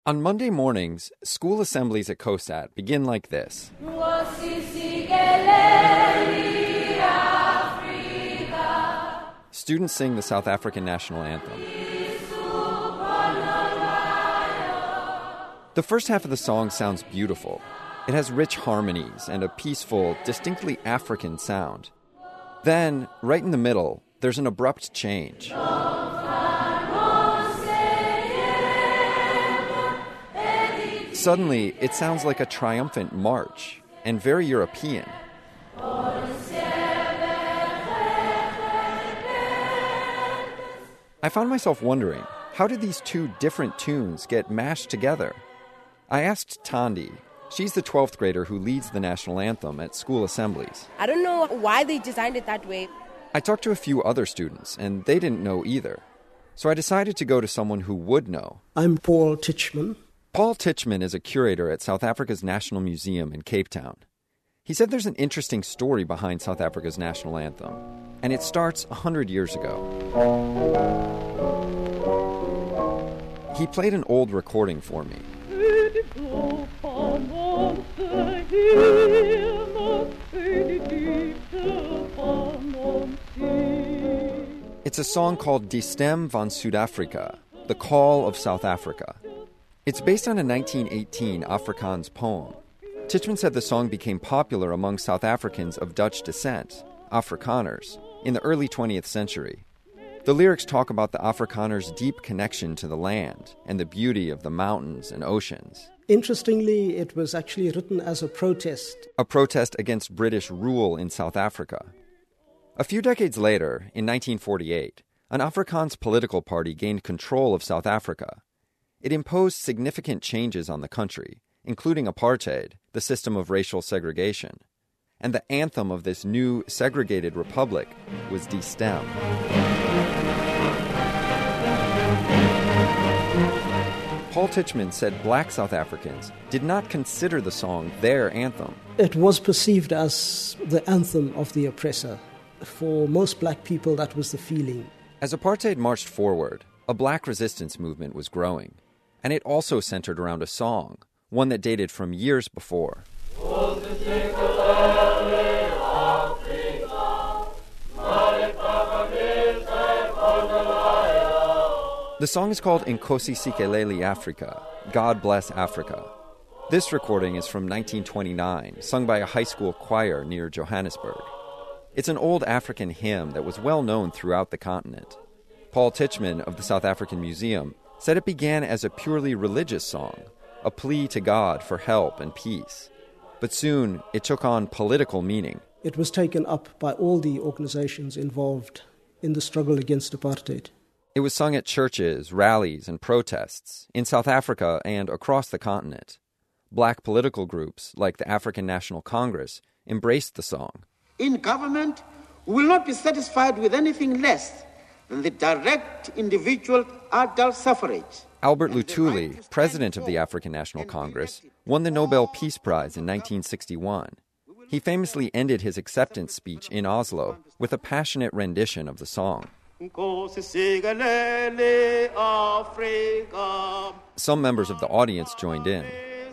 On Monday mornings, school assemblies at COSAT begin like this. Students sing the South African national anthem. The first half of the song sounds beautiful. It has rich harmonies and a peaceful, distinctly African sound. Then, right in the middle, there's an abrupt change. Suddenly, it sounds like a triumphant march, and very European. I found myself wondering, how did these two different tunes get mashed together? I asked Tandi. She's the 12th grader who leads the national anthem at school assemblies. I don't know why they designed it that way. I talked to a few other students, and they didn't know either. So I decided to go to someone who would know. I'm Paul Titchman. Paul Titchman is a curator at South Africa's National Museum in Cape Town. He said there's an interesting story behind South Africa's national anthem, and it starts 100 years ago. He played an old recording for me. It's a song called Die Stem van Suid-Afrika, The Call of South Africa. It's based on a 1918 Afrikaans poem. Titchman said the song became popular among South Africans of Dutch descent, Afrikaners, in the early 20th century. The lyrics talk about the Afrikaners' deep connection to the land and the beauty of the mountains and oceans. Interestingly, it was actually written as a protest. A protest against British rule in South Africa. A few decades later, in 1948, an Afrikaans political party gained control of South Africa. It imposed significant changes on the country, including apartheid, the system of racial segregation. And the anthem of this new, segregated republic was Die Stem. Paul Titchman said black South Africans did not consider the song their anthem. It was perceived as the anthem of the oppressor. For most black people, that was the feeling. As apartheid marched forward, a black resistance movement was growing. And it also centered around a song, one that dated from years before. The song is called Nkosi Sikelel' Afrika, God Bless Africa. This recording is from 1929, sung by a high school choir near Johannesburg. It's an old African hymn that was well known throughout the continent. Paul Titchman of the South African Museum said it began as a purely religious song, a plea to God for help and peace. But soon, it took on political meaning. It was taken up by all the organizations involved in the struggle against apartheid. It was sung at churches, rallies, and protests in South Africa and across the continent. Black political groups, like the African National Congress, embraced the song. In government, we will not be satisfied with anything less than the direct individual adult suffrage. Albert Luthuli, president of the African National Congress, won the Nobel Peace Prize in 1961. He famously ended his acceptance speech in Oslo with a passionate rendition of the song. Some members of the audience joined in.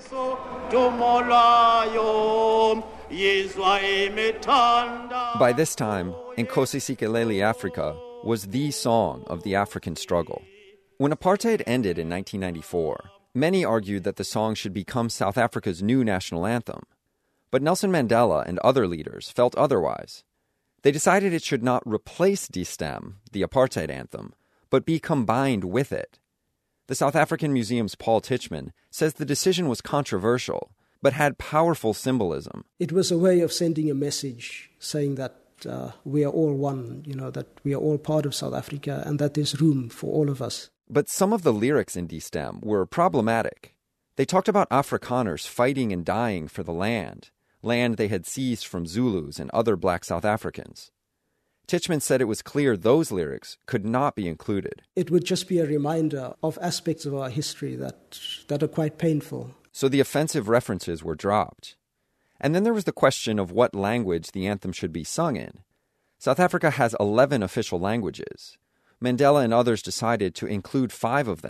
By this time, Nkosi Sikelel' Afrika was the song of the African struggle. When apartheid ended in 1994, many argued that the song should become South Africa's new national anthem. But Nelson Mandela and other leaders felt otherwise. They decided it should not replace Die Stem, the apartheid anthem, but be combined with it. The South African Museum's Paul Titchman says the decision was controversial, but had powerful symbolism. It was a way of sending a message saying that we are all one, that we are all part of South Africa and that there's room for all of us. But some of the lyrics in Die Stem were problematic. They talked about Afrikaners fighting and dying for the land they had seized from Zulus and other black South Africans. Titchman said it was clear those lyrics could not be included. It would just be a reminder of aspects of our history that are quite painful. So the offensive references were dropped. And then there was the question of what language the anthem should be sung in. South Africa has 11 official languages. Mandela and others decided to include 5 of them,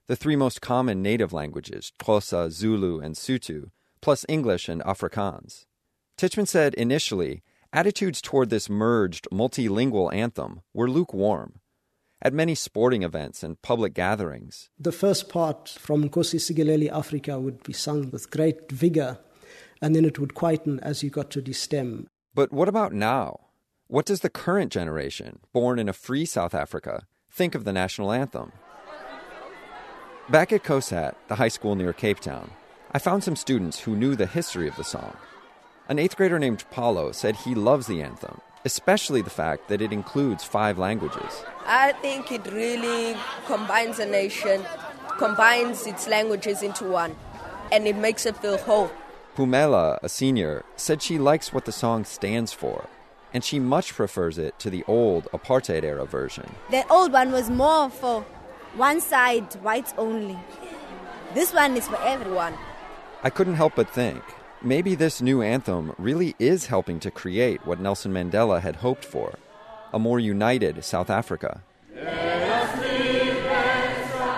the three most common native languages, Xhosa, Zulu, and Sotho, plus English and Afrikaans. Titchman said initially, attitudes toward this merged multilingual anthem were lukewarm. At many sporting events and public gatherings, the first part from Nkosi Sikelel' iAfrika would be sung with great vigor, and then it would quieten as you got to the stem. But what about now? What does the current generation, born in a free South Africa, think of the national anthem? Back at COSAT, the high school near Cape Town, I found some students who knew the history of the song. An 8th grader named Paulo said he loves the anthem, especially the fact that it includes 5 languages. I think it really combines a nation, combines its languages into one, and it makes it feel whole. Pumela, a senior, said she likes what the song stands for, and she much prefers it to the old apartheid-era version. The old one was more for one side, whites only. This one is for everyone. I couldn't help but think, maybe this new anthem really is helping to create what Nelson Mandela had hoped for, a more united South Africa.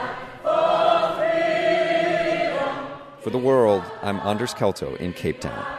For The World, I'm Anders Kelto in Cape Town.